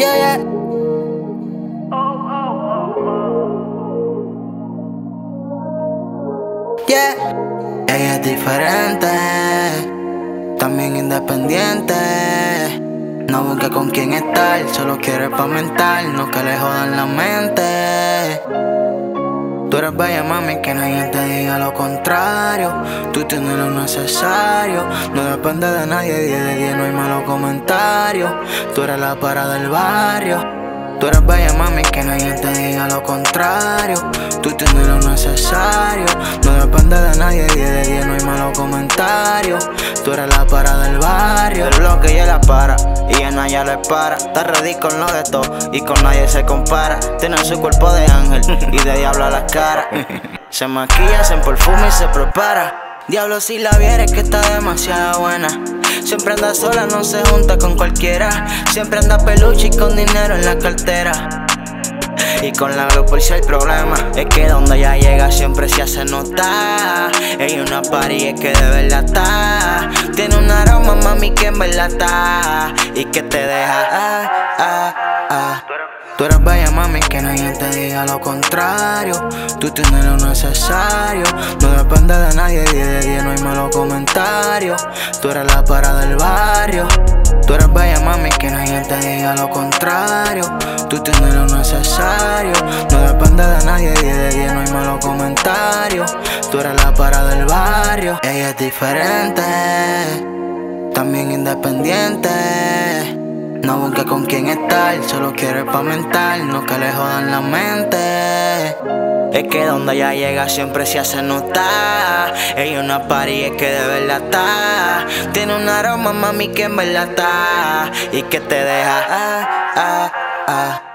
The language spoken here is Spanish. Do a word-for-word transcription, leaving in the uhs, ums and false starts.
Yeah, yeah. Yeah. Ella es diferente, también independiente. No busca con quién estar, solo quiere pa' mental, no que le jodan la mente. Tú eres bella, mami, que nadie te diga lo contrario. Tú tienes lo necesario, no depende de nadie, diez de diez, no hay malos comentarios. Tú eres la parada del barrio. Tú eres bella, mami, que nadie te diga lo contrario. Tú tienes lo necesario, no depende de nadie, diez de diez, no hay malos comentarios. Tú eres la parada del barrio. El bloque ella la para y en ella le para. Está ready con lo de todo y con nadie se compara. Tiene su cuerpo de ángel y de diablo a la cara. Se maquilla, se perfume y se prepara. Diablo, si la vieres que está demasiado buena. Siempre anda sola, no se junta con cualquiera. Siempre anda peluche y con dinero en la cartera. Y con la glow por si el problema es que donde ella llega siempre se hace notar. Ella una party es que de verdad está. Tiene un aroma, mami, que en verdad está. Y que te deja ah, ah, ah. Tú eres bella, mami, que nadie te diga lo contrario. Tú tienes lo necesario, no depende de nadie, diez de diez, no hay malos comentarios. Tú eres la parada del barrio. Tú eres bella, mami, que nadie te diga lo contrario. Tú tienes lo necesario, no depende de nadie, diez de diez, no hay malos comentarios. Tú eres la parada del barrio. Ella es diferente, también independiente. No busca con quién estar, solo quiere pa' mental, no que le jodan la mente. Es que donde ella llega siempre se hace notar. Ella una party es que de verdad está. Tiene un aroma, mami, que en verdad está. Y que te deja ah, ah, ah.